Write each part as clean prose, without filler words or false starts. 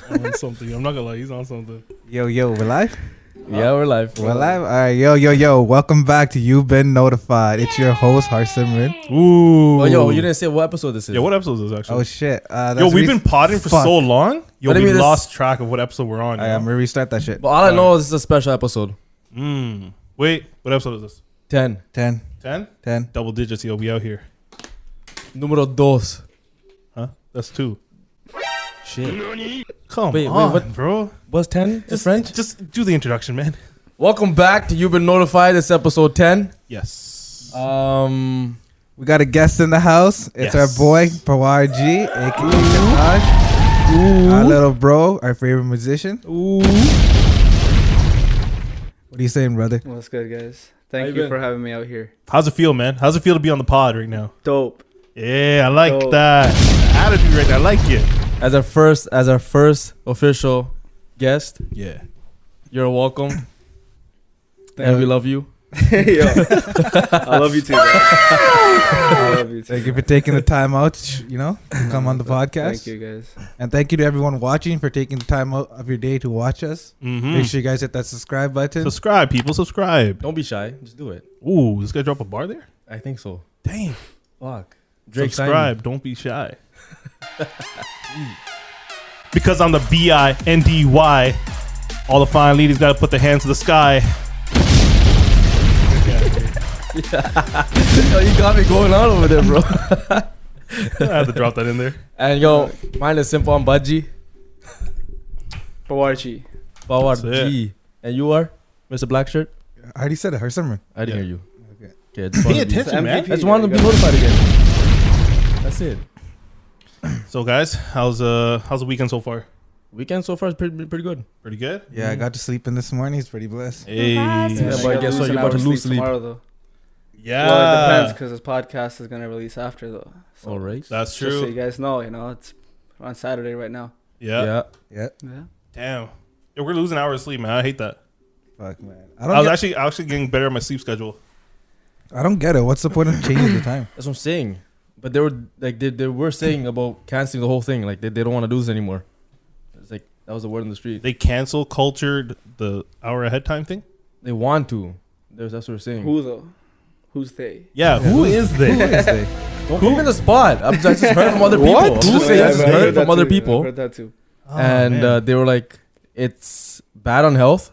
On something. I'm not gonna lie, he's on something. Yo, we're live? Yeah, we're live. We're live? All right, yo. Welcome back to You've Been Notified. It's your host, Harsimran. Ooh. Oh, yo, you didn't say what episode this is. Yeah, what episode is this actually? Oh, shit. Yo, we've been potting for so long. Yo, What do you we mean this- lost track of what episode we're on. I'm going to restart that shit. But all I know is this is a special episode. Wait, what episode is this? 10. 10. 10? Double digits, yo. We out here. Numero dos. Huh? That's 2. Shit. Come Wait, on, what- bro. What's 10 in French? Just do the introduction, man. Welcome back to You've Been Notified. It's episode 10. Yes. We got a guest in the house. It's Yes. our boy, Pawar G, a.k.a. Taj. Our little bro, our favorite musician. Ooh. What are you saying, brother? What's good, guys? How Thank you you been? for having me out here. How's it feel, man? How's it feel to be on the pod right now? Dope. Yeah, I like Dope. that attitude right there. I like it. As our first official guest, Yeah. you're welcome. And we love you. Yo, I love you too, guys. I love you too. Thank you for taking the time out, to come on the podcast. Thank you, guys. And thank you to everyone watching for taking the time out of your day to watch us. Mm-hmm. Make sure you guys hit that subscribe button. Subscribe, people. Subscribe. Don't be shy. Just do it. Ooh, this guy drop a bar there? I think so. Dang. Fuck. Drake Subscribe. Don't be shy. Because I'm the BINDY. All the fine ladies got to put their hands to the sky. Yo, you got me going on over there, bro. I had to drop that in there. And yo, mine is simple. I'm Budgie. Pawarchi. Power That's it. G. And you are Mr. Black Shirt? I already said it, Harsimran. I didn't Yeah. hear you. Okay. Okay, I just Pay wanted to be- attention, man. MVP. I just wanted to be notified again. That's it. So, guys, how's the weekend so far? Weekend so far is pretty good. Pretty good? Yeah, I got to sleep in this morning. It's pretty blessed. Hey. Yeah, but I guess so. You're about to lose sleep. tomorrow, though. Yeah. Well, it depends because this podcast is gonna release after, though. So All right. That's just so you true. guys know, it's on Saturday right now. Yeah. Yeah. Yeah. Damn. Yeah, we're losing hours of sleep, man. I hate that. Fuck, man. I was actually getting better at my sleep schedule. I don't get it. What's the point of changing the time? That's what I'm saying. But they were like they were saying about canceling the whole thing. Like they don't want to do this anymore. It's like that was the word in the street. They cancel cultured the hour ahead time thing? They want to. That's what we're saying. Who though? Who's they? Yeah, who is Who they? is they? Don't put me in the spot. I just heard from other people. I'm just saying I just heard from other I people. heard that too. Oh, And man. they were like, it's bad on health.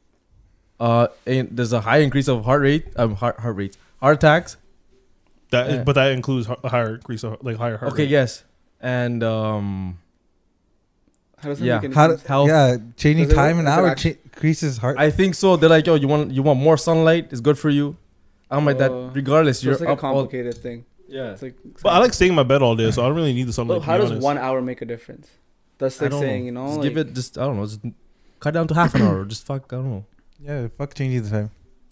And there's a high increase of heart attacks. But that includes a higher increase of higher heart Okay, rate. yes. And How does that Yeah. make any How? sense? Health. Yeah, changing Does it- time an is it hour actually- increases heart. I think so. They're like, yo, you want more sunlight? It's good for you. I'm like that. Regardless, So you're it's like a up all. complicated thing. Yeah. It's like. But I like staying in my bed all day, so I don't really need the sunlight. But how to be does honest. 1 hour make a difference? That's I like don't saying, know. Just like, give it. Just I don't know. Just cut down to half an hour. Just fuck. I don't know. Yeah, fuck changing the time.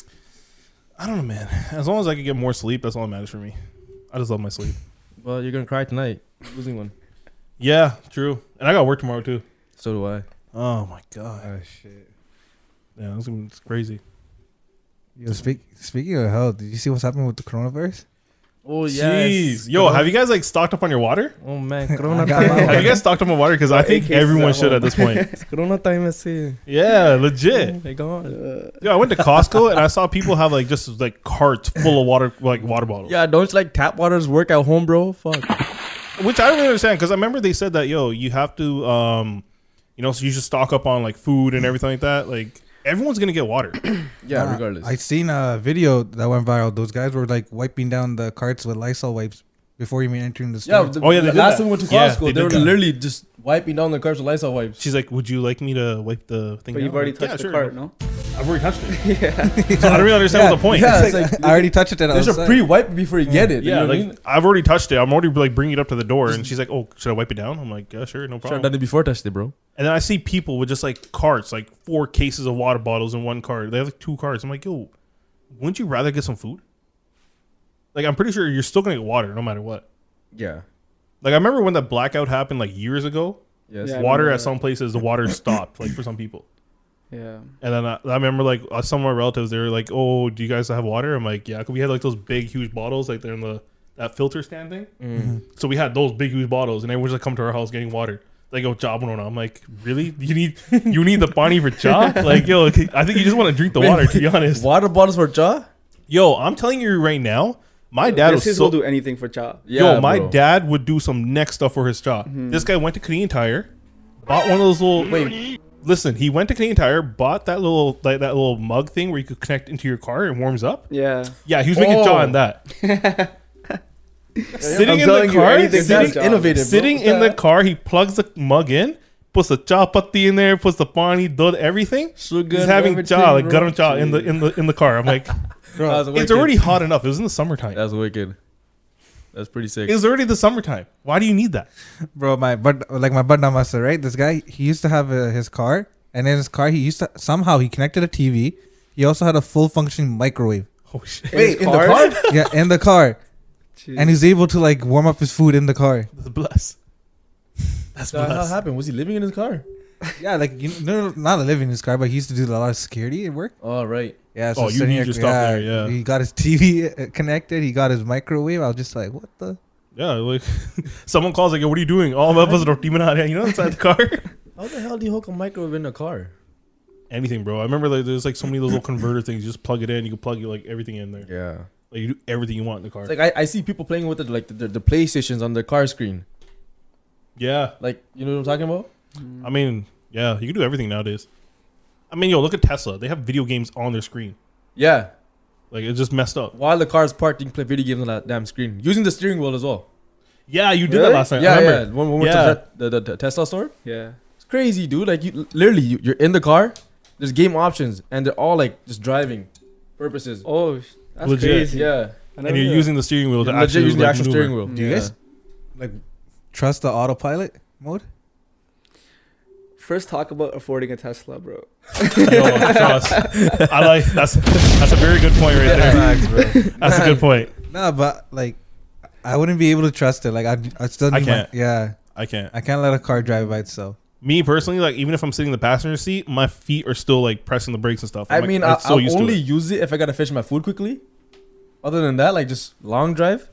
I don't know, man. As long as I can get more sleep, that's all that matters for me. I just love my sleep. Well, you're gonna cry tonight. Losing one. Yeah, true. And I got work tomorrow too. So do I. Oh my god. Oh shit. Yeah, it's crazy. Yo, speaking of health, did you see what's happening with the coronavirus? Oh Jeez. Yo, have you guys stocked up on your water? Oh man, Corona I got my time. Have you guys stocked up on water? Because I 8 think cases everyone at should home. at this point. It's Corona time. I see. Yeah, Oh legit. my god. Yeah, I went to Costco and I saw people have just carts full of water, water bottles. Yeah, don't you like tap waters work at home, bro? Fuck. Which I don't really understand because I remember they said that you have to so you should stock up on food and everything like that. Like everyone's gonna get water. Yeah, regardless. I seen a video that went viral. Those guys were wiping down the carts with Lysol wipes before even entering the store. yeah. Oh, yeah, they the did last that. time we went to Yeah, Costco, they they were did that. literally just wiping down the carts with Lysol wipes. She's like, "Would you like me to wipe the thing?" But you've down?" already I'm like, touched "Yeah, the sure." cart, no? I've already touched it. Yeah. So I don't really understand what the point. Yeah, is. it's like I already touched it. And I there's was a pre-wipe before you get it. Yeah, you know what I mean? I've already touched it. I'm already bringing it up to the door, and she's like, "Oh, should I wipe it down?" I'm like, "Yeah, sure, no Should have problem." done it before I touched it, bro. And then I see people with just carts, 4 cases of water bottles in one cart. They have 2 carts. I'm like, "Yo, wouldn't you rather get some food?" I'm pretty sure you're still gonna get water no matter what. Yeah. I remember when that blackout happened years ago. Yes. Yeah. I Water remember at that. some places, the water stopped for some people. Yeah. And then I remember some of my relatives, they were like, "Oh, do you guys have water?" I'm like, "Yeah." 'Cause we had those big, huge bottles, they're in that filter stand thing. Mm-hmm. So we had those big, huge bottles, and everyone was come to our house getting water. Like, yo, job no. I'm like, really? You need the pani for job? Like, yo, I think you just want to drink the water, to be honest. Water bottles for jaw? Yo, I'm telling you right now, my dad was will do anything for cha. Yo, my dad would do some next stuff for his job. This guy went to Canadian Tire, bought one of those little. Wait, listen. He went to Canadian Tire, bought that little mug thing where you could connect into your car and warms up. Yeah. Yeah, he was making jaw in that. Sitting in the car, innovative. Sitting in the car, he plugs the mug in, puts the cha patti in there, puts the pani, dud, everything. Sugar. He's having cha, like garam cha in the car. I'm like, Bro, it's already hot enough. It was in the summertime. That's wicked. That's pretty sick. It was already the summertime. Why do you need that? Bro, my bud Namasa, right? This guy, he used to have his car, and in his car, he connected a TV. He also had a full functioning microwave. Oh shit! Wait, in the car? Yeah, in the car. Jeez. And he's able to like warm up his food in the car. That's blessed. That's How blessed. happened? Was he living in his car? Yeah, like not living in his car, but he used to do a lot of security at work. Oh, right. Yeah, Oh, you sitting need here- your stuff there, yeah. He got his TV connected. He got his microwave. I was just like, what the? Yeah, like someone calls like, "Yo, what are you doing?" All of us are inside the car. How the hell do you hook a microwave in a car? Anything, bro. I remember like there's like so many of those little converter things. You just plug it in. You can plug like everything in there. Yeah. Like you do everything you want in the car. It's like I see people playing with it, like the PlayStations on their car screen. Yeah, Like, you know what I'm talking about? I mean, yeah, you can do everything nowadays. I mean, yo, look at Tesla. They have video games on their screen. Yeah. Like it's just messed up. While the car's parked, you can play video games on that damn screen. Using the steering wheel as well. Yeah, you did that Really? last night. Yeah, I yeah. remember. When we went to the Tesla store. Yeah. It's crazy, dude. Like, you're in the car. There's game options, and they're all like just driving purposes. Oh, that's Legit. crazy. Yeah. I never And you're knew that. using the steering wheel to You're legit actually using the like, actual maneuver. steering wheel. Do you Yeah. guys like trust the autopilot mode? First, talk about affording a Tesla, bro. Yo, trust. I like that's a very good point right there. Facts, bro. That's a good point. No, but like, I wouldn't be able to trust it. Like, I still I need can't. yeah, I can't. I can't let a car drive by itself. Me personally, like even if I'm sitting in the passenger seat, my feet are still like pressing the brakes and stuff. I I'm, like, mean, I'm so I'll used to only it. use it if I gotta finish my food quickly. Other than that, like just long drive,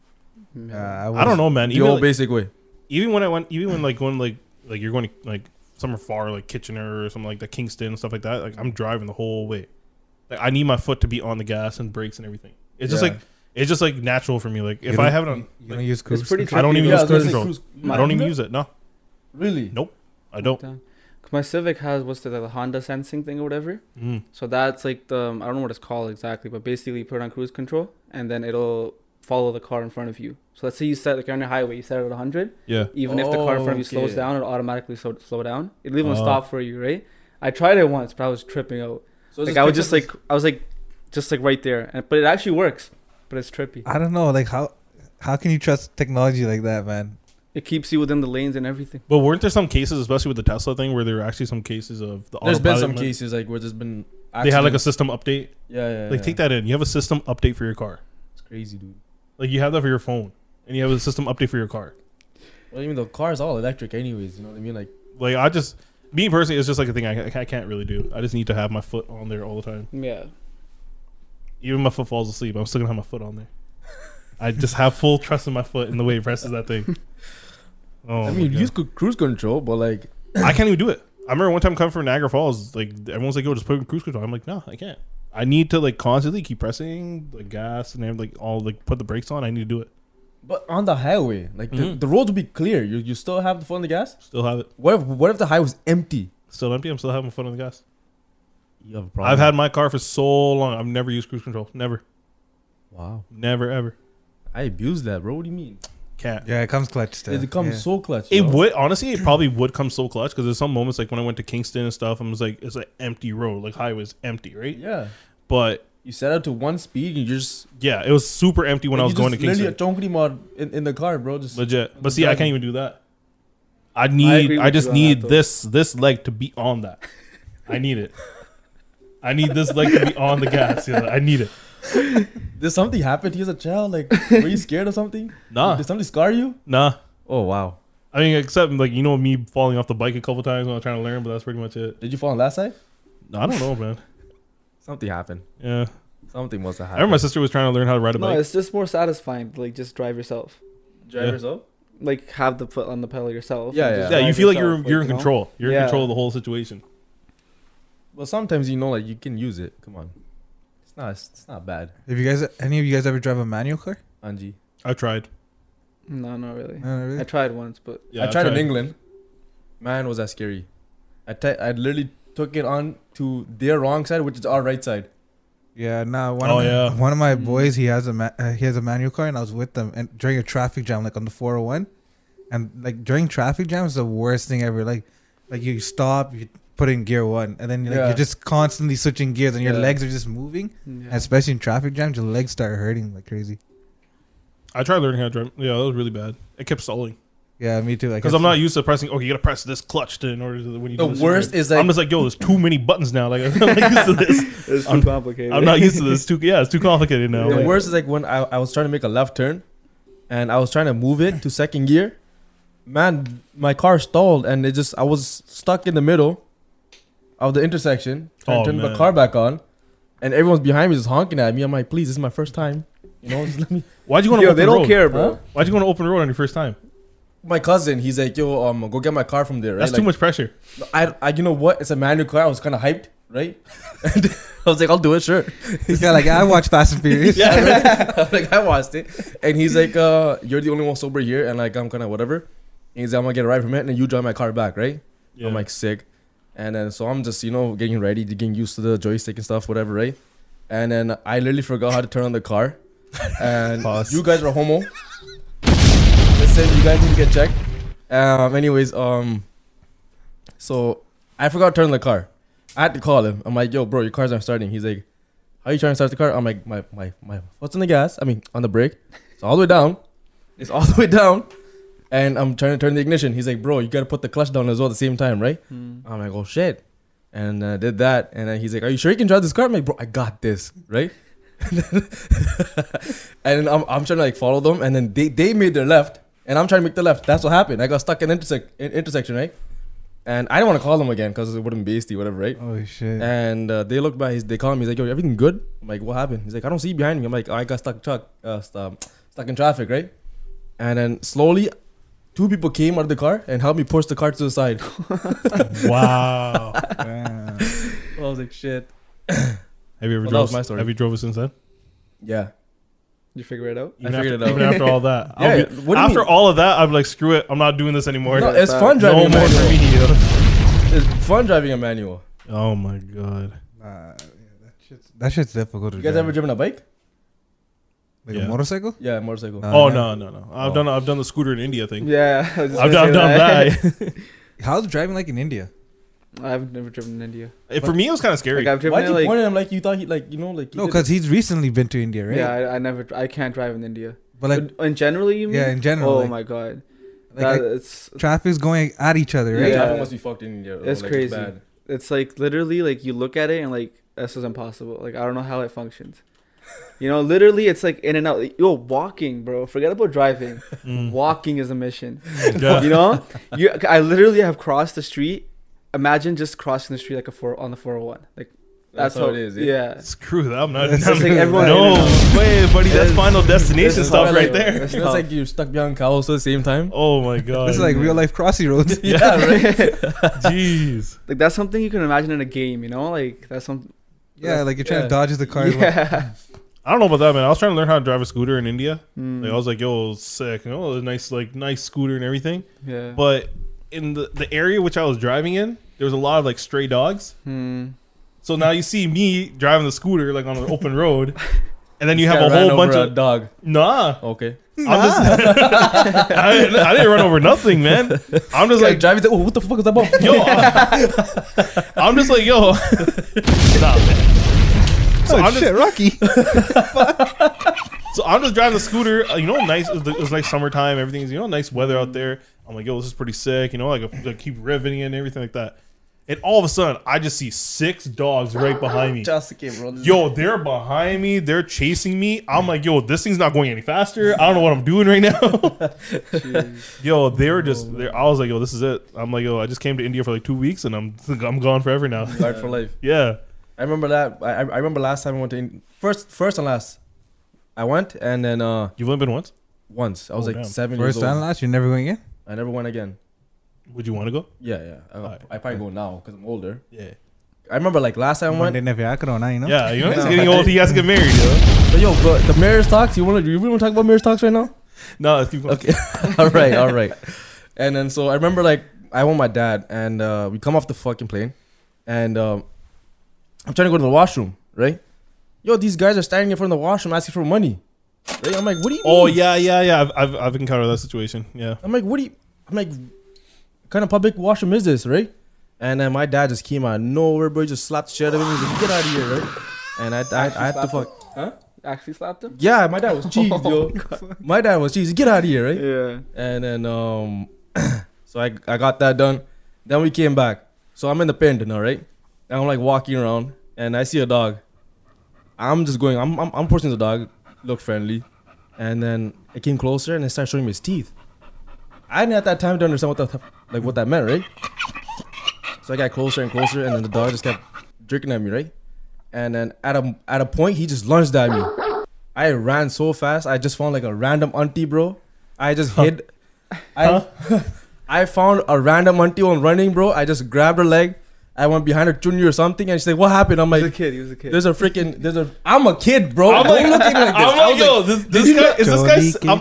I don't know, man. the Even old like, basic way. even when like going like you're going to like somewhere far like Kitchener or something like that, Kingston and stuff like that. Like I'm driving the whole way. Like I need my foot to be on the gas and brakes and everything. It's just Yeah. like it's just like natural for me. Like if You I don't- have it on, you like, don't use cruise. pretty control? I don't even Yeah, use I was cruise gonna control. say I don't even use it. No, Really? nope. I don't. Cause my Civic has the Honda sensing thing or whatever. Mm. So that's like the I don't know what it's called exactly, but basically you put it on cruise control and then it'll follow the car in front of you. So let's say you set like you're on the highway, you set it at 100. Yeah. Even if the car in front of you slows Okay. down, it'll automatically slow down. It'll even Oh. stop for you, right? I tried it once, but I was tripping out. So Like I was just like just like right there, but it actually works. But it's trippy. I don't know. Like how can you trust technology like that, man? It keeps you within the lanes and everything. But weren't there some cases, especially with the Tesla thing, where there were actually some cases of the There's been autopilot some meant- cases like where there's been They had like a accidents. system update. yeah. Like take that in. You have a system update for your car. It's crazy, dude. Like you have that for your phone, and you have a system update for your car. Well, even the car is all electric, anyways. You know what I mean? Like, I just, me personally, it's just like a thing I can't really do. I just need to have my foot on there all the time. Yeah. Even when my foot falls asleep, I'm still gonna have my foot on there. I just have full trust in my foot in the way it presses that thing. Oh, I my mean, God. use cruise control, but like, I can't even do it. I remember one time coming from Niagara Falls, like everyone's like, "Yo, just put in cruise control." I'm like, "No, I can't. I need to like constantly keep pressing the gas and then like all like put the brakes on. I need to do it. but on the highway, like the roads will be clear. You still have the foot on the gas. Still have it. What if the highway was empty? Still empty. I'm still having my foot on the gas. You have a problem. I've had my car for so long. I've never used cruise control. Never, wow. never, ever. I abuse that, bro. What do you mean? Can't. Yeah, it comes clutch still. It comes yeah. so clutch. It yo. would honestly, it probably would come so clutch because there's some moments like when I went to Kingston and stuff, I was like, it's an empty road, like highway's empty, right? Yeah. But You set out to one speed, and you just yeah, it was super empty when I was going to literally Kingston. a chonkity mod in the car, bro. Just Legit. But just see, I driving. can't even do that. I agree with just you on need that, though. this leg to be on that. I need it. I need this leg to be on the gas. Yeah, I need it. Did something happen to you as a child? Like, were you scared of something? Nah, Did something scar you? nah. Oh wow. I mean, except like me falling off the bike a couple times when I was trying to learn, but that's pretty much it. Did you fall on that side? I don't know, man. Something happened. Yeah, Something must have I happened. remember my sister was trying to learn how to ride a No, bike. it's just more satisfying to like just drive yourself. Drive Yeah. yourself. like have the foot on the pedal yourself. Yeah, and yeah. just Yeah, you drive feel like yourself, you're in you know? control. You're in Yeah. control of the whole situation. Well, sometimes like you can use it. Come on, it's not bad. Have you guys, any of you guys ever drive a manual car? Anji, I tried. No, not really. No, not really? I tried once, but Yeah, I tried in England. Man, was that scary. I literally took it on to their wrong side, which is our right side. Yeah, nah. Oh, One of my Mm. boys, he has a manual car, and I was with them, and during a traffic jam, like on the 401, and like during traffic jams, the worst thing ever. Like you stop, you put in gear one, and then Yeah. you're just constantly switching gears, and your Yeah. legs are just moving. yeah. And especially in traffic jams, your legs start hurting like crazy. I tried learning how to drive. Yeah, that was really bad. It kept stalling Yeah, me too. Like because I'm not used to pressing. Oh, you gotta press this clutch to in order to when you. The do this. worst is like I'm just like, yo, there's too many buttons now. Like I'm not used to this. It's too I'm- complicated. I'm not used to this. It's too complicated now. the Like, worst is like when I was trying to make a left turn, and I was trying to move it to second gear. Man, my car stalled, and I was stuck in the middle of the intersection. Trying Oh, to turn the man. car back on, and everyone's behind me just honking at me. I'm like, please, this is my first time. You know, just let me. why'd you want to Yo, open they don't road? care, bro. Huh? Why'd you want to open the road on your first time? My cousin, he's like, yo, go get my car from there. Right? That's Like, too much pressure. you know what? It's a manual car. I was kind of hyped, right? And I was like, I'll do it, sure. Yeah, like I watch Fast and Furious. Yeah, right? Like I watched it, and he's like, "You're the only one sober here," and like I'm kind of whatever. And he's like, "I'm gonna get a ride from it, and then you drive my car back, right?" Yeah. I'm like, sick. And then so I'm just getting ready, getting used to the joystick and stuff, whatever, right? And then I literally forgot how to turn on the car, and Pause. you guys are homo. Listen, you guys need to get checked. Anyways, so I forgot to turn on the car. I had to call him. I'm like, yo, bro, your car's not starting. He's like, how are you trying to start the car? I'm like, my foot's on the gas. I mean, on the brake. It's all the way down. It's all the way down. And I'm trying to turn the ignition. He's like, bro, you got to put the clutch down as well at the same time, right? Mm. I'm like, oh, shit. And did that. And then he's like, are you sure you can drive this car? I'm like, bro, I got this, right? And I'm trying to like follow them. And then they made their left. And I'm trying to make the left. That's what happened. I got stuck in intersection, right? And I didn't want to call them again because it wouldn't be hasty, whatever, right? Oh shit. And they look back. They call me. He's like, "Yo, everything good?" I'm like, "What happened?" He's like, "I don't see you behind me." I'm like, oh, "I got stuck in traffic, right?" And then slowly, 2 people came out of the car and helped me push the car to the side. Wow. Wow. I was like, "Shit." Have you ever Well, that drove? was my story. Have you drove it since then? Yeah. You figure it out? Even figured after, it out. Even after all that. Yeah, I'll be- what do you after mean? all of that, I'm like, screw it. I'm not doing this anymore. No, Yeah, it's fun No driving a more for manual. me. Yo. It's fun driving a manual. Oh my god. Yeah, that shit's difficult to You guys drive. ever driven a bike? Like Yeah. a motorcycle? Yeah, motorcycle. No. Oh yeah. no. I've done the scooter in India thing. Yeah. I was just I've gonna done say that. How's driving like in India? I've never driven in India. For me, it was kind of scary. Like I've driven Why'd it, you like point at him like you thought he like you like? No, because he's recently been to India, right? yeah, I can't drive in India. But like, But in general, you mean? yeah, in general, Oh like- my god, like it's traffic's going at each other, right? yeah, Yeah. traffic must be fucked in India. It's like, crazy. bad. it's like literally like you look at it and like this is impossible. Like I don't know how it functions. You know, literally it's like in and out. Like, yo, walking, bro. Forget about driving. Mm. Walking is a mission. Yeah. You know, I literally have crossed the street. Imagine just crossing the street like on the 401. Like That's how it is. Yeah. Screw that. I'm not. It's just like everyone in no and way, buddy. That's It's- Final Destination it's stuff not right like- there. It's like you're stuck behind cows at the same time. Oh my god. This is like real life crossy roads. Yeah, right. Jeez. Like that's something you can imagine in a game. You know, like that's something. Yeah, like you're trying Yeah. to dodge the cars. Yeah. I don't know about that, man. I was trying to learn how to drive a scooter in India. Mm. Like I was like, yo, sick. You know, a nice scooter and everything. Yeah. But in the area which I was driving in, there was a lot of like stray dogs. So now you see me driving the scooter like on an open road, and then you have a whole bunch a of dog. nah. Okay. I'm just, I didn't run over nothing, man. I'm just Like like, driving. Oh, what the fuck is that about? yo, I'm just like, yo, nah, man. So Oh I'm shit, just, Rocky. so I'm just driving the scooter. You know, nice. It was like summertime. Everything's nice weather out there. I'm like, yo, this is pretty sick. You know, like I keep riveting it and everything like that. And all of a sudden, I just see 6 dogs right behind me. Just came, bro. Yo, they're behind me. They're chasing me. I'm like, yo, this thing's not going any faster. I don't know what I'm doing right now. Yo, they were just. I was like, yo, this is it. I'm like, yo, I just came to India for like 2 weeks and I'm gone forever now. Guard for life. Yeah. I remember that. I remember last time I went to first and last. I went and then You've only been once? once. I was Oh, like damn. 7 years First and old. last, you're never going again. I never went again. Would you want to go? Yeah. Alright. I probably go now because I'm older. Yeah. I remember like last time I went. They never you know. Yeah, you know, he's getting old. He has to get married, yo. But yo, bro, the marriage talks. You really want to talk about marriage talks right now? No, let's keep going. Okay. all right. And then so I remember like I went with my dad and we come off the fucking plane and I'm trying to go to the washroom, right? Yo, these guys are standing in front of the washroom asking for money. Right? I'm like, what do you mean? Oh yeah. I've encountered that situation. Yeah. I'm like, what kind of public washroom is this, right? And then my dad just came out of nowhere, bro. He just slapped the shit out of him. He's like, get out of here, right? And I had to fuck. Huh? Actually slapped him? Yeah, my dad was cheese, yo. My dad was cheese. Get out of here, right? Yeah. And then so I got that done. Then we came back. So I'm in the pen now, right? And I'm like walking around and I see a dog. I'm just going, I'm approaching the dog, look friendly. And then it came closer and it started showing me his teeth. I didn't at that time to understand what that meant, right? So I got closer and closer and then the dog just kept jerking at me, right? And then at a point he just lunged at me. I ran so fast, I just found like a random auntie, bro. I just hid. I found a random auntie on running, bro. I just grabbed her leg. I went behind her junior or something, and she's like, "What happened?" I'm like, He was a kid. I'm a kid, bro. I'm Don't like, look at me like this. I'm I like, was yo, like, this guy is this guy's.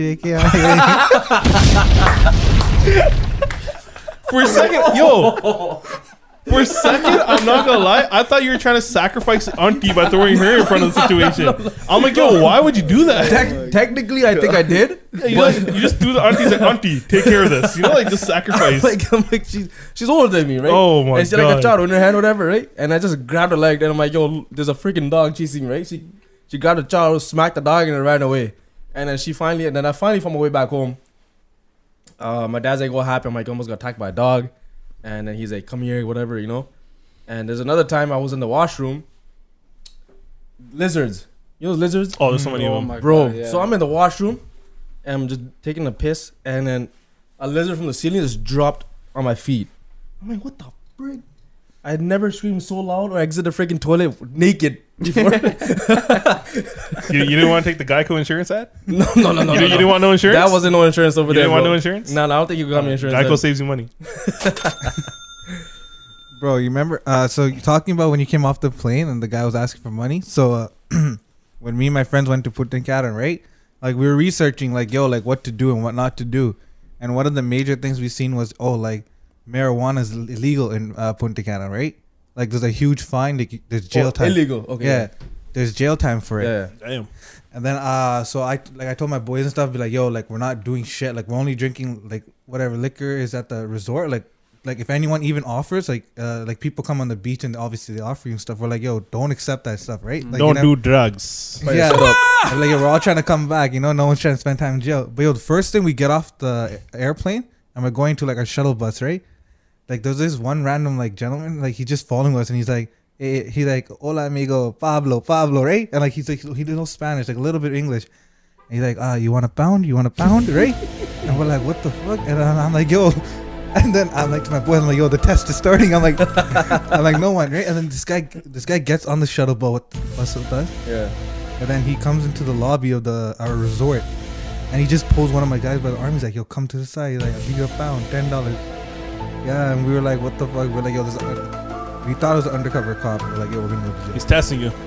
For a second, yo. For a second, I'm not gonna lie. I thought you were trying to sacrifice auntie by throwing her in front of the situation. I'm like, yo, why would you do that? technically, I think I did. You just threw the aunties like, auntie, take care of this. You know, like just sacrifice. I'm like, she's older than me, right? Oh my and she's like a God. child in her hand, whatever, right? And I just grabbed her leg, and I'm like, yo, there's a freaking dog chasing me, right? She grabbed the child, smacked the dog, and it ran away. And then I finally found my way back home. My dad's like, what happened? I'm like, I almost got attacked by a dog. And then he's like, come here, whatever, you know. And there's another time I was in the washroom. Lizards. You know lizards? Oh, there's so many of them. my Bro, God, yeah. so I'm in the washroom and I'm just taking a piss and then a lizard from the ceiling just dropped on my feet. I'm like, what the frick? I had never screamed so loud or exited the freaking toilet naked before. You didn't want to take the Geico insurance ad? No. You didn't want no insurance? That wasn't no insurance over You there. didn't want bro. no insurance? No, I don't think you got me insurance. Geico then. saves you money. Bro, you remember? So you're talking about when you came off the plane and the guy was asking for money. So when me and my friends went to Punta Cana, right? Like we were researching, like what to do and what not to do. And one of the major things we seen was, like marijuana is illegal in Punta Cana, right? Like there's a huge fine. Like, there's jail time. Illegal. Okay. Yeah, there's jail time for it. Yeah. Damn. And then so I told my boys and stuff, be like, yo, like we're not doing shit. Like we're only drinking like whatever liquor is at the resort. Like if anyone even offers, like people come on the beach and obviously they offer you stuff. We're like, yo, don't accept that stuff, right? Like, Don't do drugs. Yeah, like we're all trying to come back. You know, no one's trying to spend time in jail. But yo, the first thing we get off the airplane and we're going to like our shuttle bus, right? Like there's this one random like gentleman, like he's just following us and he's like, he's like, hola amigo, Pablo, right? And like he's like, he knows Spanish, like a little bit of English. And he's like, you want a pound, right? And we're like, what the fuck? And I'm like, yo. And then I'm like to my boy, I'm like, yo, the test is starting. I'm like, no one, right? And then this guy gets on the shuttle bus with us. Yeah. And then he comes into the lobby of our resort, and he just pulls one of my guys by the arm. He's like, yo, come to the side. He's like, I'll give you a pound, $10. Yeah, and we were like, what the fuck? We're like, yo, we thought it was an undercover cop. We're like, yo, we're gonna go to jail. He's testing you.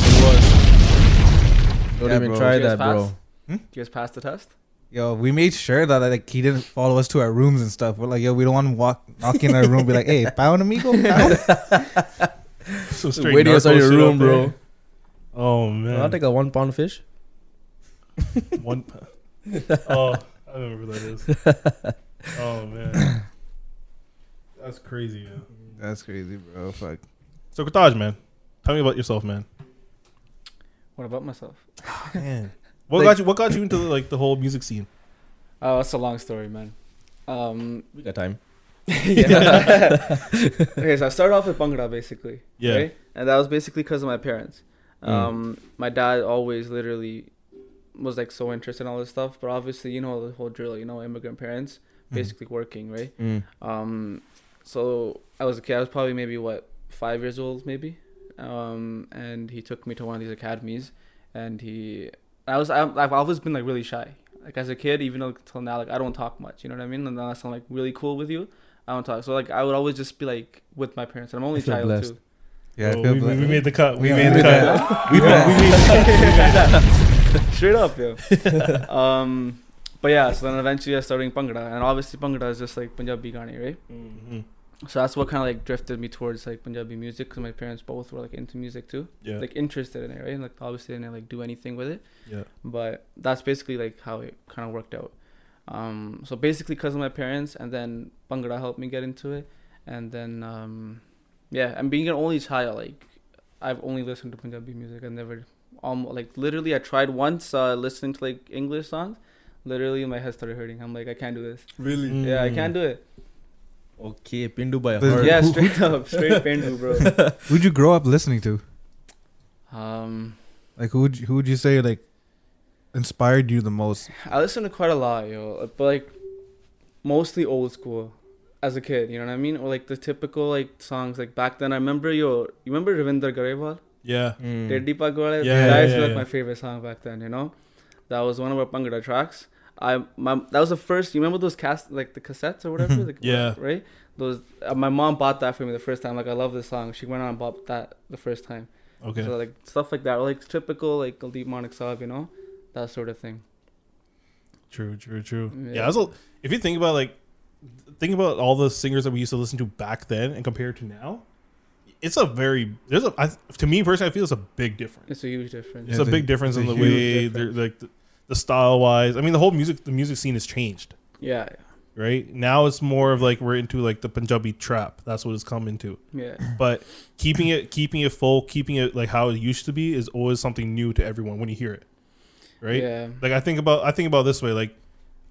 Don't Yeah, even bro. try Did you guys that, bro. pass? Did you guys pass the test? Yo, we made sure that like he didn't follow us to our rooms and stuff. We're like, yo, we don't want him knock in our room, be like, hey, pound amigo, pound. So straight Waiting outside narco your shit room, out bro. there. Oh man. I'll take a 1 pound fish. One. Oh, I remember who that is. Oh man. That's crazy, man. That's crazy, bro. Fuck. So Kataj, man, tell me about yourself, man. What about myself? Man. What got you into like the whole music scene? Oh, that's a long story, man. We got time. Yeah. Okay, so I started off with Bhangra basically. Yeah. Right? And that was basically because of my parents. My dad always literally was like so interested in all this stuff, but obviously, you know, the whole drill, you know, immigrant parents basically working, right? So I was a kid, I was probably maybe 5 years old maybe. And he took me to one of these academies, and I've always been like really shy. Like as a kid, even though till now, like I don't talk much. You know what I mean? And unless I'm like really cool with you, I don't talk. So like I would always just be like with my parents, and I'm only I feel child blessed. too. Yeah, I Oh, feel we blessed. made the cut. We Yeah, made we the did cut. We Straight up, yo. But yeah, so then eventually I started doing Bhangra, and obviously Bhangra is just like Punjabi Gani, right? Mhm. So that's what kind of like drifted me towards like Punjabi music, because my parents both were like into music too, Yeah. like interested in it, right? And, like obviously didn't like do anything with it, Yeah. but that's basically like how it kind of worked out. So basically because of my parents, and then Bhangra helped me get into it, and then yeah, and being an only child, like I've only listened to Punjabi music. I've never like literally I tried once listening to like English songs. Literally my head started hurting. I'm like, I can't do this. Really? Yeah, I can't do it. Okay, Pindu by But- heart. Yeah, straight up, straight Pendu, bro. Who'd you grow up listening to? Um, Like who'd you say like inspired you the most? I listened to quite a lot, yo, but like mostly old school as a kid. You know what I mean? Or like the typical like songs like back then. I remember you remember Ravinder Garewal? Yeah. Mm. Teddy Pagwale? Yeah, that yeah, used to be yeah, like yeah. my favorite song back then. You know, that was one of our Bhangra tracks. That was the first. You remember those the cassettes or whatever? Like, Yeah. Right. Those. My mom bought that for me the first time. Like I love this song. She went on and bought that the first time. Okay. So like stuff like that, or like typical like Kuldeep Manik Saab, you know, that sort of thing. True. Yeah. Yeah. Also, if you think about all the singers that we used to listen to back then and compare it to now, it's a very to me personally, I feel it's a big difference. It's a huge difference. It's Yeah, a big difference it's in a the huge way they're difference. like the style wise. I mean, the music scene has changed. Yeah, Right now, it's more of like we're into like the Punjabi trap. That's what it's come into. yeah, But keeping it full, keeping it like how it used to be is always something new to everyone when you hear it. Right? yeah. Like I think about this way, like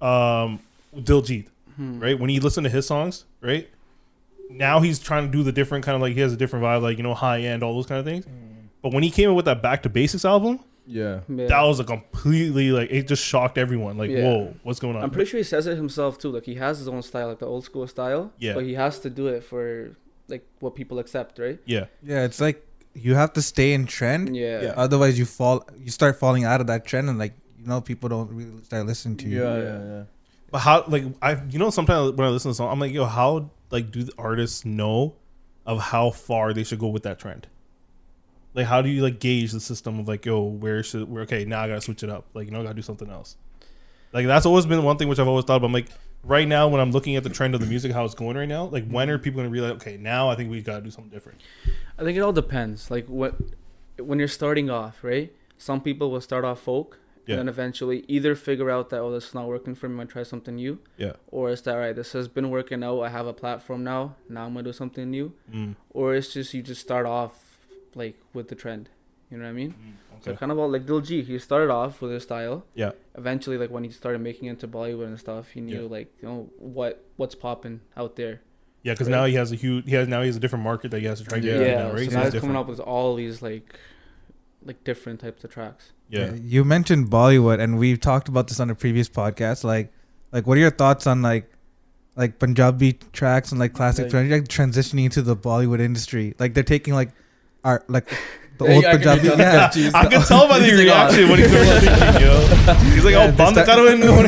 Diljit, right? When you listen to his songs, right? Now he's trying to do the different kind of like he has a different vibe, like high end, all those kind of things. But when he came in with that Back to Basics album, Yeah. Yeah. that was a completely like it just shocked everyone. Like, Yeah. whoa, what's going on? I'm pretty sure he says it himself too. Like he has his own style, like the old school style. Yeah. But he has to do it for like what people accept, right? Yeah, Yeah, it's like you have to stay in trend. Yeah. Yeah. Otherwise, you start falling out of that trend, and like people don't really start listening to you. Yeah. but how like sometimes when I listen to a song, I'm like, yo, how like do the artists know of how far they should go with that trend? Like, how do you like gauge the system of like, yo, we're okay, now I gotta switch it up. Like, I gotta do something else. Like, that's always been one thing which I've always thought about. I'm like, right now when I'm looking at the trend of the music, how it's going right now, like, when are people gonna realize, okay, now I think we gotta do something different? I think it all depends. Like when you're starting off, right? Some people will start off folk, Yeah. and then eventually either figure out that this is not working for me, I'm gonna try something new, Yeah. or it's that right, this has been working out, I have a platform now I'm gonna do something new, or it's just you just start off like with the trend. You know what I mean? So Okay. kind of all like Diljit, he started off with his style. Yeah. Eventually, like when he started making it into Bollywood and stuff, he knew Yeah. like what's popping out there. Yeah, because Right. now he has a different market that he has to try to Yeah. get into now, right? So He's now he's different. coming up with all these like different types of tracks. Yeah. You mentioned Bollywood, and we've talked about this on a previous podcast. Like what are your thoughts on like Punjabi tracks and like classic Like- trends, like transitioning into the Bollywood industry? Like they're taking like art, like the Yeah, old I can Punjabi. tell. Yeah, Jeez. I can tell by the He's like, reaction when he's thinking, yo. He's like, Yeah, oh, they banda start-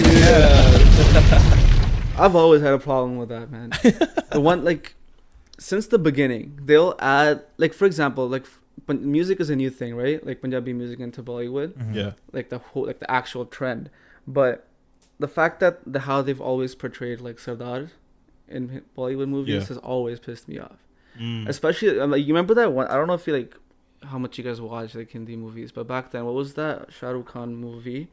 I've always had a problem with that, man. The one like since the beginning, they'll add like for example, like music is a new thing, right? Like Punjabi music into Bollywood, Yeah. like the actual trend. But the fact that how they've always portrayed like Sardar in Bollywood movies Yeah. has always pissed me off. Mm. Especially like you remember that one? I don't know if you like how much you guys watch like Hindi movies, but back then, what was that Shah Rukh Khan movie?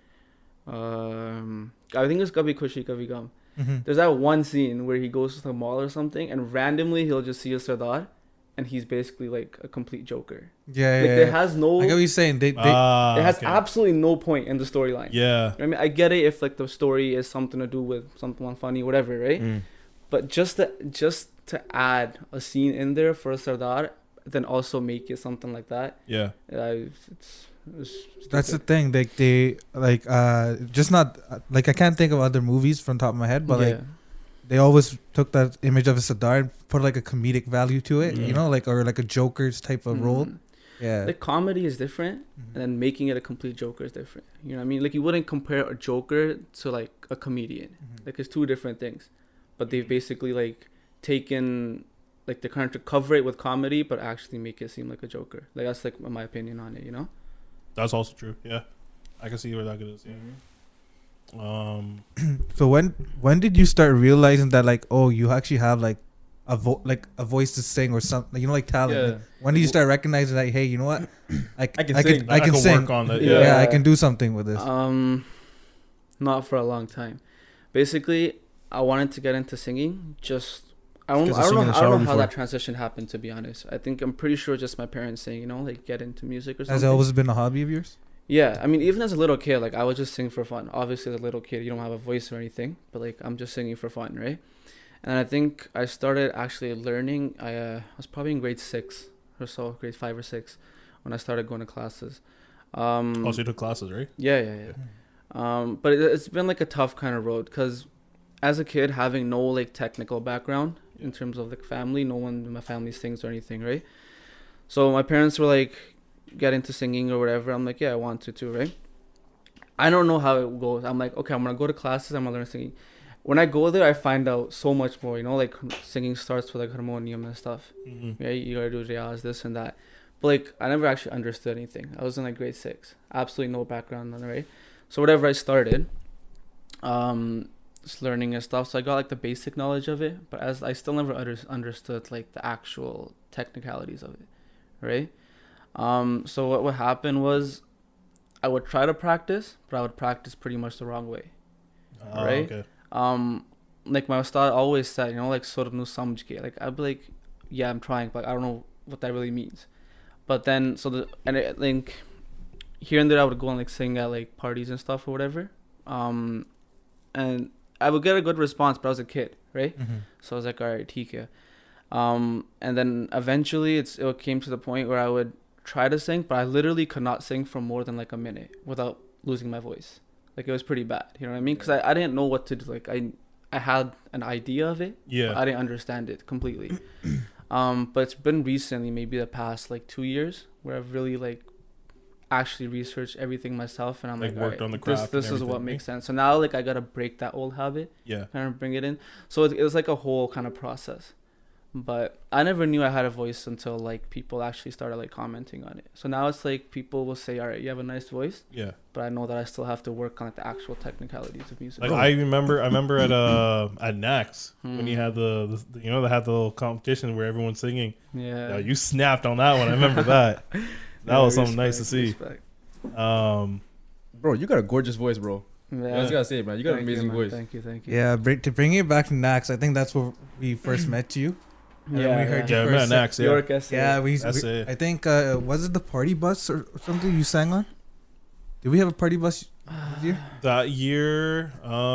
I think it's Kabhi Khushi Kabhi Gum. There's that one scene where he goes to the mall or something, and randomly he'll just see a Sardar, and he's basically like a complete joker. yeah. Like there has no, I get what you're saying. They it has okay. absolutely no point in the storyline. Yeah. I mean, I get it if like the story is something to do with something funny, whatever, right? But just to add a scene in there for a Sardar, then also make it something like that. Yeah. It's That's the stupid. thing. They like just not like I can't think of other movies from the top of my head, but like they always took that image of a Sardar and put like a comedic value to it, Mhm. you know, like or like a Joker's type of role. Mhm. Yeah. Like comedy is different, and then making it a complete Joker is different. You know what I mean? Like you wouldn't compare a Joker to like a comedian. Like it's two different things, but they've basically like taken like they're trying to cover it with comedy, but actually make it seem like a Joker. Like that's like my opinion on it. You know? That's also true. Yeah, I can see where that is. Yeah. So when did you start realizing that like, oh, you actually have like a voice to sing or something, you know, like talent? Yeah. Like, when did you start recognizing like, hey, you know what, I can can sing. work on that. Yeah. Yeah, I can do something with this. Not for a long time. Basically, I wanted to get into singing. I don't know how that transition happened, to be honest. I'm pretty sure just my parents saying, you know, like get into music or something. Has it always been a hobby of yours? Yeah, I mean, even as a little kid, like I would just sing for fun. Obviously, as a little kid, you don't have a voice or anything, but like I'm just singing for fun, right? And I think I started actually learning. I was probably in grade 6 or so, grade 5 or 6, when I started going to classes. So you took classes, right? Yeah. But it's been like a tough kind of road because as a kid, having no like technical background in terms of like family, no one in my family sings or anything, right? So my parents were like, get into singing or whatever. I'm like, yeah, I want to too, right? I don't know how it goes. I'm like, okay, I'm gonna go to classes, I'm gonna learn singing. When I go there, I find out so much more, you know, like singing starts with like harmonium and stuff. Yeah, you gotta do riyaz, this and that. But like I never actually understood anything. I was in like grade 6, absolutely no background on it, right? So whatever I started just learning and stuff, so I got like the basic knowledge of it, but as I still never understood like the actual technicalities of it, right? So what happened was I would try to practice, but I would practice pretty much the wrong way, right? Okay. Like my ustad always said, you know, like sort of no samjh ke. Like I'd be like, yeah, I'm trying, but I don't know what that really means. But then I think here and there I would go and like sing at like parties and stuff or whatever, and I would get a good response, but I was a kid, right? So I was like, all right, theek hai. And then eventually it came to the point where I would try to sing, but I literally could not sing for more than like a minute without losing my voice. Like it was pretty bad, you know what I mean? Because I didn't know what to do. Like I had an idea of it, Yeah. but I didn't understand it completely. But it's been recently, maybe the past like 2 years, where I've really like actually researched everything myself, and I'm Like, like, worked all on the right, craft this and is what everything, makes sense. So now like I gotta break that old habit, Yeah. kind of bring it in. So it was like a whole kind of process. But I never knew I had a voice until like people actually started like commenting on it. So now it's like people will say, all right, you have a nice voice, Yeah. but I know that I still have to work on like the actual technicalities of music. Like I remember at Nax when you had the you know, they had the little competition where everyone's singing. Yeah. Yeah, you snapped on that one. I remember that. That was something nice to see. Respect. Bro, you got a gorgeous voice, bro. Yeah. I just gotta say, man, you got an amazing man. voice. Thank you. Yeah, to bring it back to Nax, I think that's where we first met you. And then we heard you Yeah, we met first at Nax. Yeah. York essay. Yeah, That's it. I think was it the party bus or something you sang on? Did we have a party bus this year? That year,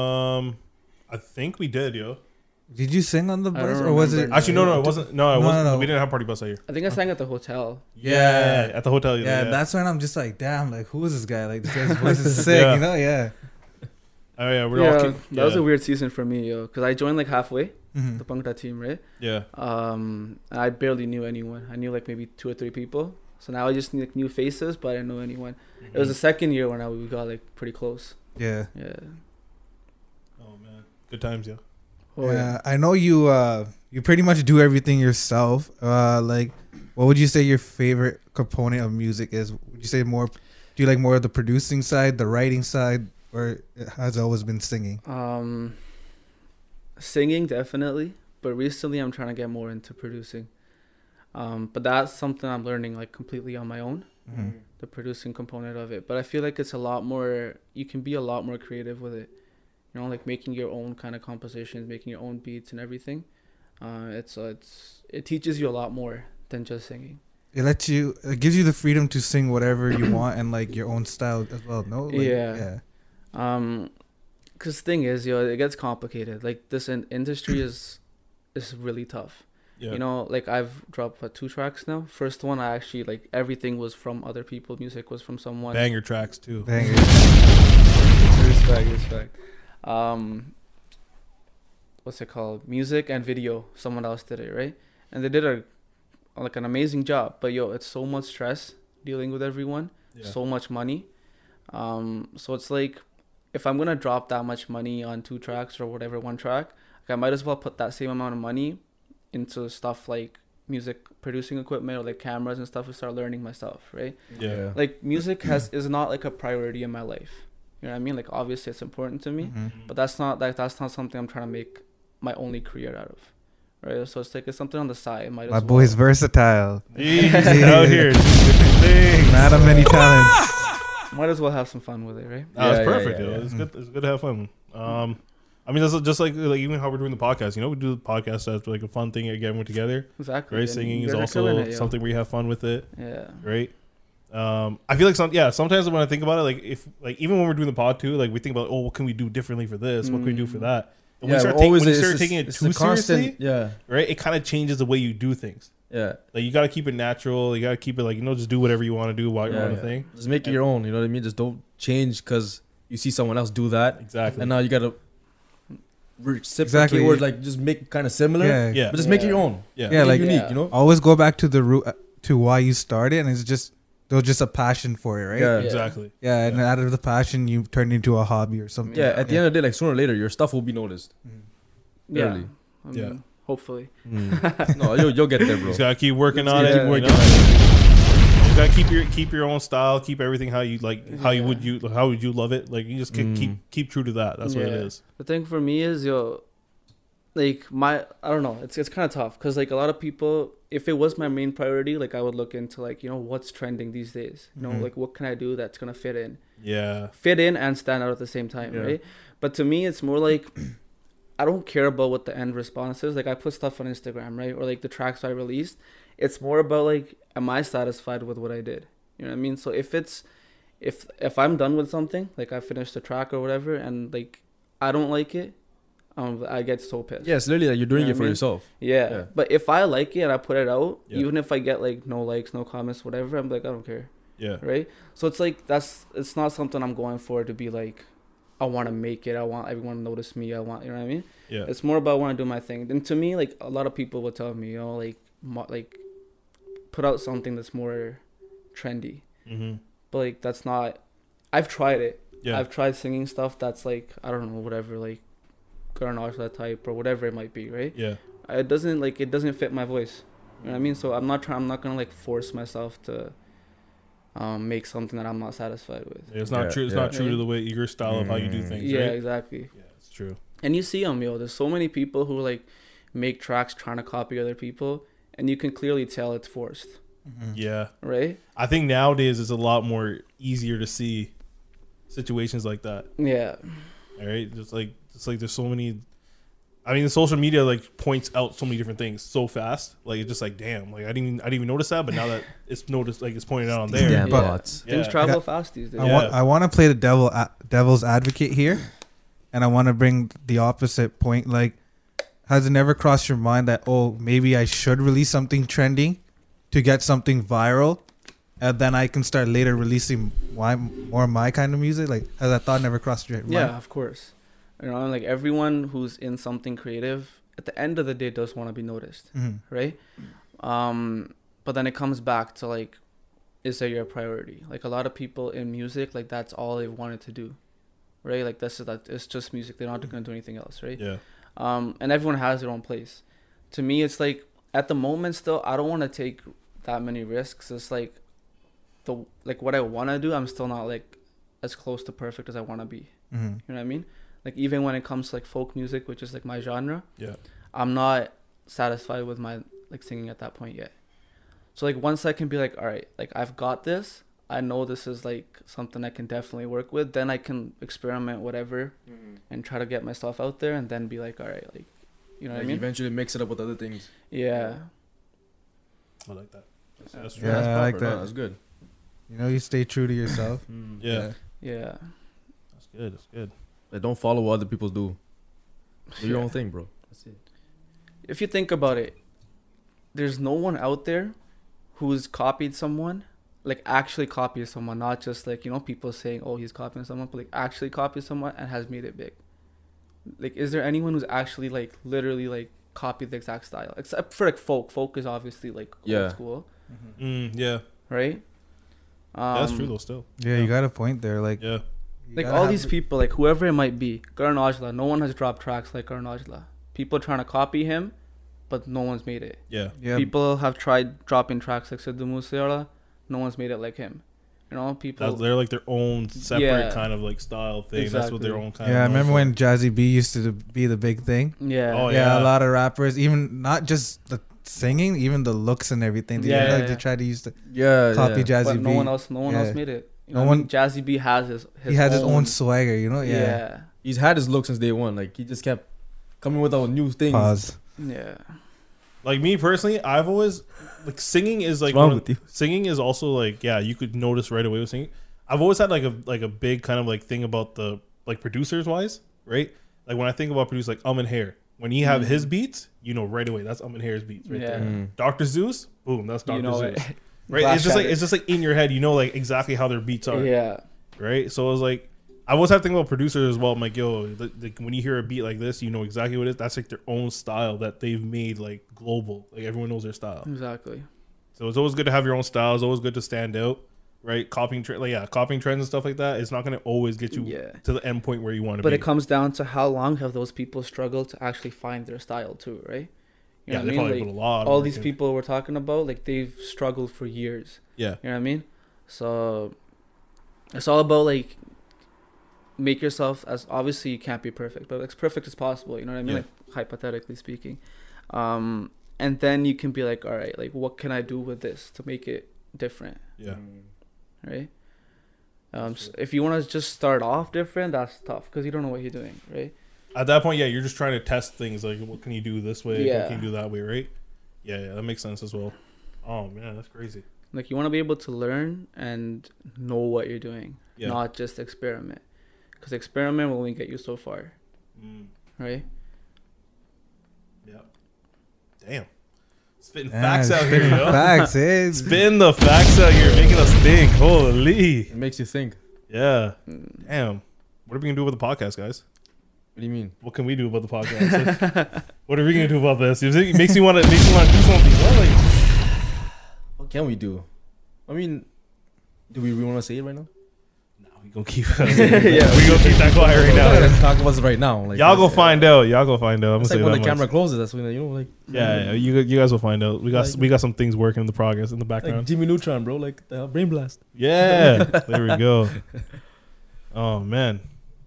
I think we did, yo. Did you sing on the I bus don't or was it? remember. Actually, no, it wasn't. No, it No, wasn't. no. We didn't have party bus that year. I think I sang at the hotel. Yeah, at the hotel. Yeah, that's when I'm just like, damn, like who is this guy? Like this guy's voice is sick, Yeah. you know? Yeah. Oh yeah, we're Yeah, all. that was a weird season for me, yo, because I joined like halfway, Mhm. the Bangla team, right? Yeah. And I barely knew anyone. I knew like maybe 2 or 3 people. So now I just like new faces, but I didn't know anyone. It was the second year when we got like pretty close. Yeah. Yeah. Oh man, good times, yo. Oh, yeah. I know you you pretty much do everything yourself. Like what would you say your favorite component of music is? Would you say more do you like more of the producing side, the writing side, or it has always been singing? Singing definitely, but recently I'm trying to get more into producing. But that's something I'm learning like completely on my own, Mhm. the producing component of it. But I feel like it's a lot more, you can be a lot more creative with it. You know, like making your own kind of compositions, making your own beats and everything. It teaches you a lot more than just singing. It gives you the freedom to sing whatever you want and like your own style as well. No, like, Yeah. Cause the thing is, it gets complicated. Like this industry is really tough. Yeah. You know, like I've dropped 2 tracks now. First one, I actually like everything was from other people. Music was from someone. Banger tracks too. Bang. Respect. What's it called? Music and video. Someone else did it, right? And they did a like an amazing job, but yo, it's so much stress dealing with everyone, Yeah. so much money. So it's like, if I'm gonna drop that much money on 2 tracks or whatever, 1 track, like I might as well put that same amount of money into stuff like music producing equipment or like cameras and stuff and start learning myself, right? Yeah. Like music is not like a priority in my life. You know what I mean? Like obviously it's important to me, but that's not something I'm trying to make my only career out of. Right? So it's like it's something on the side. Might My as boy's well. versatile. He's out here doing different things. Not a many talents. Might as well have some fun with it, right? No, it's Yeah, perfect, yeah, yo. yeah. It's good. It's good to have fun. I mean, that's just like even how we're doing the podcast. You know, we do the podcast as like a fun thing again. We're together. Exactly. Right, And singing you is guys are also killing it, yo. something where you have fun with it. Yeah. Right. I feel like sometimes when I think about it, like if like even when we're doing the pod too, like we think about, oh, what can we do differently for this? What can we do for that? And when you start, when you start taking it too seriously, Yeah, right, it kind of changes the way you do things. yeah. Like you got to keep it natural. You got to keep it like, you know, just do whatever you want to do while you're on the thing. Just make it your own. You know what I mean? Just don't change because you see someone else do that, Exactly. and now you gotta reciprocate Exactly. or like just make it kind of similar. Yeah. Yeah. But just make it your own. Yeah. Yeah, like unique. Yeah. You know? always go back to the root to why you started, and it's just there's just a passion for it, right? Yeah. Exactly. Yeah, and out of the passion, you turn into a hobby or something. Yeah. At the end of the day, like sooner or later, your stuff will be noticed. Yeah. Early. I mean, Yeah. hopefully. No, you'll get there, bro. Just gotta keep working Just on keep it. working You know? on You gotta keep your own style. Keep everything how you like. How you how would you love it? Like you just keep true to that. That's what it Yeah. is. The thing for me is, like I don't know. It's kind of tough because like a lot of people, if it was my main priority, like I would look into like, you know, what's trending these days. You know, like what can I do that's gonna fit in and stand out at the same time, Yeah. right? But to me, it's more like I don't care about what the end response is. Like I put stuff on Instagram, right, or like the tracks I released. It's more about like, am I satisfied with what I did? You know what I mean? So if I'm done with something, like I finished the track or whatever, and like I don't like it, I get so pissed. Yeah, it's literally like you're doing You know it what for I mean? yourself. Yeah. Yeah. But if I like it and I put it out, Yeah. even if I get like no likes, no comments, whatever, I'm like, I don't care. Yeah. Right? So it's like it's not something I'm going for to be like, I want to make it. I want everyone to notice me. I want, you know what I mean? Yeah. It's more about I want to do my thing. And to me, like a lot of people will tell me, you know, like put out something that's more trendy. Mm-hmm. But like that's not. I've tried it. Yeah. I've tried singing stuff that's like, I don't know, whatever, like Garnacha type or whatever it might be, right? Yeah. It doesn't fit my voice. You know what I mean? So I'm not gonna like force myself to make something that I'm not satisfied with. It's not Yeah, true. It's yeah. not true to the way your style of how you do things. Yeah, Right? exactly. Yeah, it's true. And you see them, yo. There's so many people who like make tracks trying to copy other people, and you can clearly tell it's forced, Yeah. right? I think nowadays it's a lot more easier to see situations like that. Yeah. All right. Just like there's so many. I mean, the social media like points out so many different things so fast. Like it's just like, damn. Like I didn't even notice that, but now that it's noticed, like it's pointed out on there. Damn Yeah. bots. Things Yeah. travel Yeah. fast these days. I want to play the devil's advocate here, and I want to bring the opposite point. Like, has it never crossed your mind that, oh, maybe I should release something trending to get something viral, and then I can start later releasing more of my kind of music? Like, has that thought never crossed your mind? Yeah, of course. You know, like everyone who's in something creative, at the end of the day, does want to be noticed, right? But then it comes back to like, is that your priority? Like a lot of people in music, like that's all they wanted to do, right? Like it's just music. They're not going to do anything else, right? Yeah. And everyone has their own place. To me, it's like at the moment still, I don't want to take that many risks. It's like what I want to do, I'm still not like as close to perfect as I want to be. You know what I mean? Like even when it comes to like folk music, which is like my genre, Yeah. I'm not satisfied with my like singing at that point yet. So like once I can be like, all right, like I've got this, I know this is like something I can definitely work with, then I can experiment whatever and try to get myself out there and then be like, all right, like, you know what I mean? Eventually mix it up with other things. Yeah. I like that. That's true. Yeah, That's I like proper. No, that. that's good. You know, you stay true to yourself. Yeah. Yeah. That's good. That's good. Like, don't follow what other people do. Do your Yeah. own thing, bro. That's it. If you think about it, there's no one out there who's copied someone, like actually copied someone, not just like, you know, people saying, oh, he's copying someone, but like actually copied someone and has made it big. Like, is there anyone who's actually like literally like copy the exact style, except for like folk. Folk is obviously like Yeah. old school, Yeah. right? That's true though. Still. Yeah, you got a point there. Like, Yeah. you Like gotta all have these the- people, like whoever it might be, Karan Aujla, no one has dropped tracks like Karan Aujla. People trying to copy him, but no one's made it. Yeah. Yeah, People have tried dropping tracks like Sidhu Moosewala, no one's made it like him. You know, people. They're like their own separate Yeah. kind of like style thing. That's what their Exactly. own kind. yeah. I of remember when Jazzy B used to be the big thing. Yeah. Oh, Yeah, yeah. a lot of rappers, even not just the singing, even the looks and everything. They, Yeah, like, yeah. they try to use the Yeah, copy yeah. Jazzy But B. no one else Yeah. made it. You No know, one- I mean, Jazzy B has his He has his own swagger, you know. Yeah. Yeah. Yeah. He's had his look since day one. Like he just kept coming with all new things. Pause. Like me personally, I've always like singing is like What's wrong one with you? singing is also like you could notice right away with singing. I've always had like a big kind of like thing about the like producers wise, right? Like when I think about producers like and Hair, when he have his beats, you know right away that's and Hair's beats right Yeah. there. Dr. Zeus, boom, that's Dr. You know Zeus. it. Right? Glass It's just like in your head, you know like exactly how their beats are. Yeah. Right? So it was like I always have to think about producers as well. I'm like, yo, when you hear a beat like this, you know exactly what it is. That's like their own style that they've made like global. Like everyone knows their style. Exactly. So it's always good to have your own style. It's always good to stand out, right? Copying trends and stuff like that. It's not going to always get you Yeah. to the end point where you want to But be. it comes down to how long have those people struggled to actually find their style too, right? You know yeah, what they I mean? probably Like, put a lot. Of all work these in. people we're talking about, like they've struggled for years. Yeah, You know what I mean? So it's all about like make yourself as obviously you can't be perfect, but as perfect as possible. You know what I mean? Yeah. Like hypothetically speaking, and then you can be like, all right, like what can I do with this to make it different, yeah, right? So if you want to just start off different, that's tough because you don't know what you're doing, right? At that point, yeah, you're just trying to test things. Like, what can you do this way? Yeah. What can you do that way? Right? Yeah, that makes sense as well. Oh man, that's crazy. Like you want to be able to learn and know what you're doing, Yeah. not just experiment, because experiment will only get you so far, Mm, right? yeah. Damn. Spitting Yeah, facts out here, spitting yo. Facts, eh? Spin the facts out here, making us think. Holy. It makes you think. Yeah. Mm. Damn. What are we gonna do with the podcast, guys? What do you mean? What can we do about the podcast? What are we gonna do about this? It makes me want to do something. Well, like, What can we do? I mean, do we really want to say it right now? nah, we gonna keep. Yeah, we gonna keep that quiet right now. Let's talk about it right now. Like, Y'all go find out. Y'all go find out. I'm It's gonna like say when that the much. camera closes. That's when like Yeah, you guys will find out. We got some things working in the progress in the like background. Jimmy Neutron, bro. Like the brain blast. Yeah, there we go. Oh man,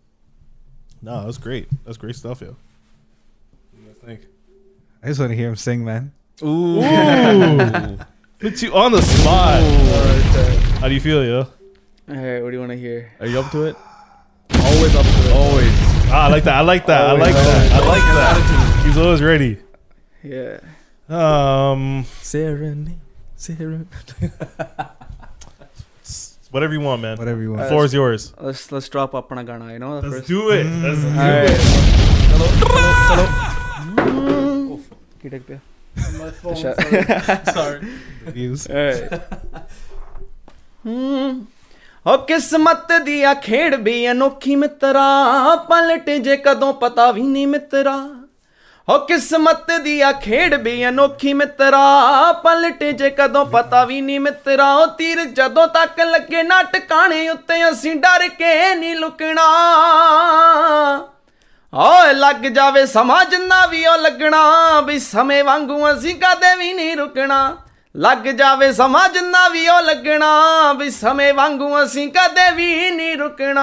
no, that's great. That's great stuff, yo. What do you guys think? I just want to hear him sing, man. Ooh, put you on the spot. How do you feel, yo? All right, what do you want to hear? Are you up to it? Always up to it. Always. I like that. I like that. I like that. He's always ready. Yeah. Serenade. Whatever you want, man. Whatever you want. The floor is yours. Let's drop up on a Gana, you know? The Let's first. do it. Let's do Alright. You take the- My phone. Sorry. Views. ਓ ਕਿਸਮਤ ਦੀਆਂ ਖੇਡ ਵੀ ਅਨੋਖੀ ਮਿੱਤਰਾ ਪਲਟ ਜੇ ਕਦੋਂ ਪਤਾ ਵੀ ਨਹੀਂ ਮਿੱਤਰਾ ਓ ਕਿਸਮਤ ਦੀਆਂ ਖੇਡ ਵੀ ਅਨੋਖੀ ਮਿੱਤਰਾ ਪਲਟ ਜੇ ਕਦੋਂ ਪਤਾ ਵੀ ਨਹੀਂ ਮਿੱਤਰਾ ਓ ਤੀਰ ਜਦੋਂ ਤੱਕ ਲੱਗੇ ਨਾ ਟਿਕਾਣੇ ਉੱਤੇ ਅਸੀਂ ਡਰ ਕੇ ਨਹੀਂ ਲੁਕਣਾ ਓਏ ਲੱਗ ਜਾਵੇ ਸਮਾਂ ਜਿੰਨਾ ਵੀ ਉਹ ਲੱਗਣਾ ਵੀ ਸਮੇਂ ਵਾਂਗੂ ਅਸੀਂ ਕਦੇ ਵੀ ਨਹੀਂ ਰੁਕਣਾ ਲੱਗ ਜਾਵੇ ਸਮਾਂ ਜਿੰਨਾ ਵੀ ਉਹ ਲੱਗਣਾ ਵੀ ਸਮੇਂ ਵਾਂਗੂ ਅਸੀਂ ਕਦੇ ਵੀ ਨਹੀਂ ਰੁਕਣਾ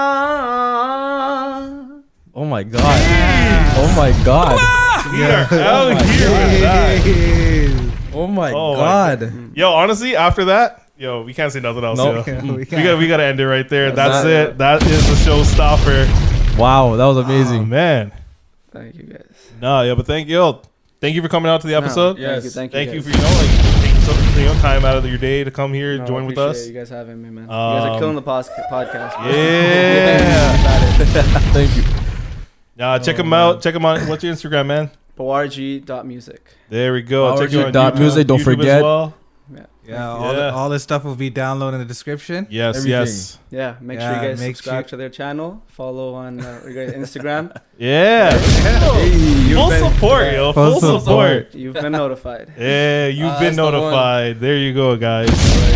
Oh my god. Oh my god. We are out here with that. Oh my Oh my god. Yo, honestly, after that, yo, we can't say nothing else. Nope. Yo. Yeah, we We can't. gotta end it right there. That's that. it. That is the showstopper. Wow, that was Oh, amazing. man. Thank you guys. No, yeah, but thank you for coming out to the episode. Yeah. Thank you, Yes. thank you, Thank you for taking some time out of your day to come here and join with us. You guys having me, man. You guys are killing the podcast. Yeah. Thank you. Check them out. Check them out. What's your Instagram, man? Powarg.music. There we go. Check you on Powarg.music, don't YouTube as forget. well. Yeah. Yeah, Yeah. all this stuff will be downloaded in the description. Yes, Everything. yes. Yeah, make sure Yeah, you guys make subscribe sure- to their channel. Follow on Instagram. Yeah. You've Full been- support, yo. Full Full support. You've been notified. Yeah, you've been That's the one. notified. There you go, guys.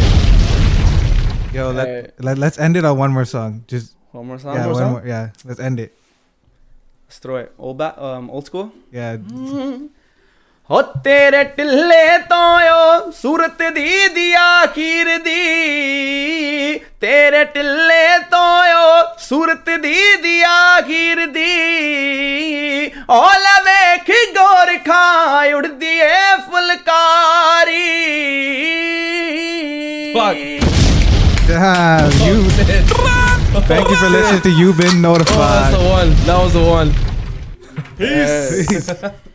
Yo, Alright. let's end it on one more song. Just One more song. yeah, One more one song? more. Yeah, let's end it. Let's throw it. Old school. Yeah. हो तेरे टिल्ले तो यो सूरत दी दी आखिर दी तेरे टिल्ले तो यो सूरत दी दी आखिर दी ओला वेख गोर खाए उड़ दिए Phulkari Damn, you. Thank you for listening to You Been Oh, that's Notified. the one. That was the one. Peace. Peace.